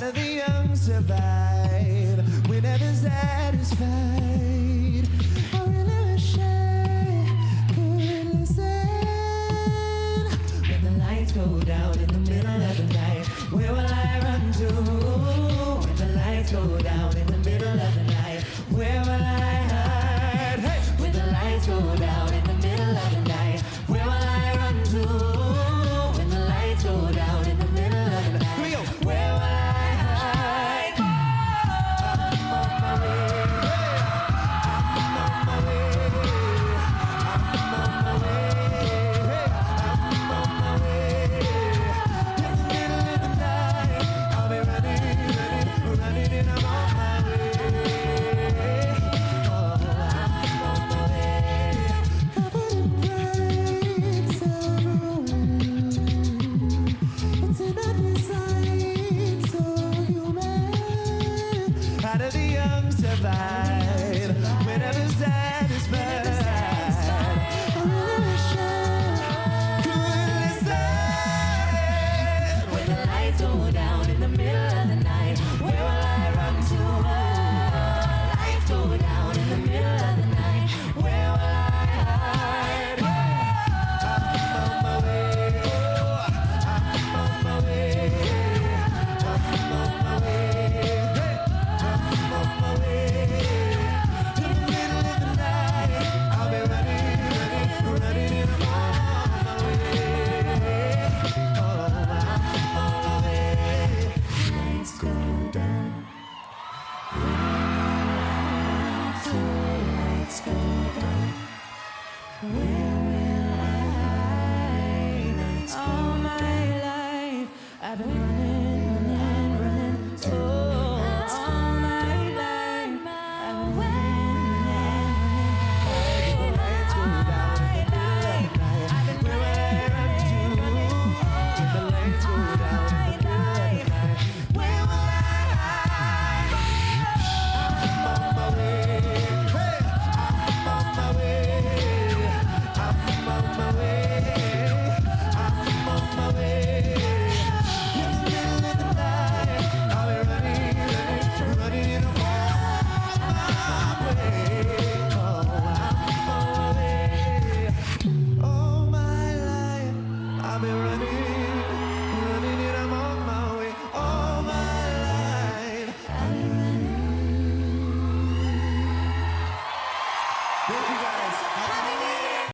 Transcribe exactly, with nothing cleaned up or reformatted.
do the young survive? We're never satisfied. I really wish I could listen. When the lights go down in the middle of the night, where will I run to? When the lights go down in the middle of the night, where will I hide? Hey! When the lights go down in the middle of the night, where will I run to? When the lights go down in the middle of the night, here we go. Where will I hide? I'm on my way. I'm on my way. I'm on my way. I'm on my way. In the middle of the night, I'll be running, running, running, and I'm on my way. Oh, I'm on my way. Covered in bright ceremony. It's an ugly sight, so human. How do the young survive? We're never satisfied. I really wish I could listen. When the lights go down in the middle of the night, where will I run to? Lights go down in the middle of the night, where will I hide? I'm on my way. I'm on my way. I'm on my way. I'm on my way. In the middle of the night, I'll be running, running, running, and I'm on my way. Oh, I'm on my way. Lights go down. Till lights go down. Where will I hide? All my life I've been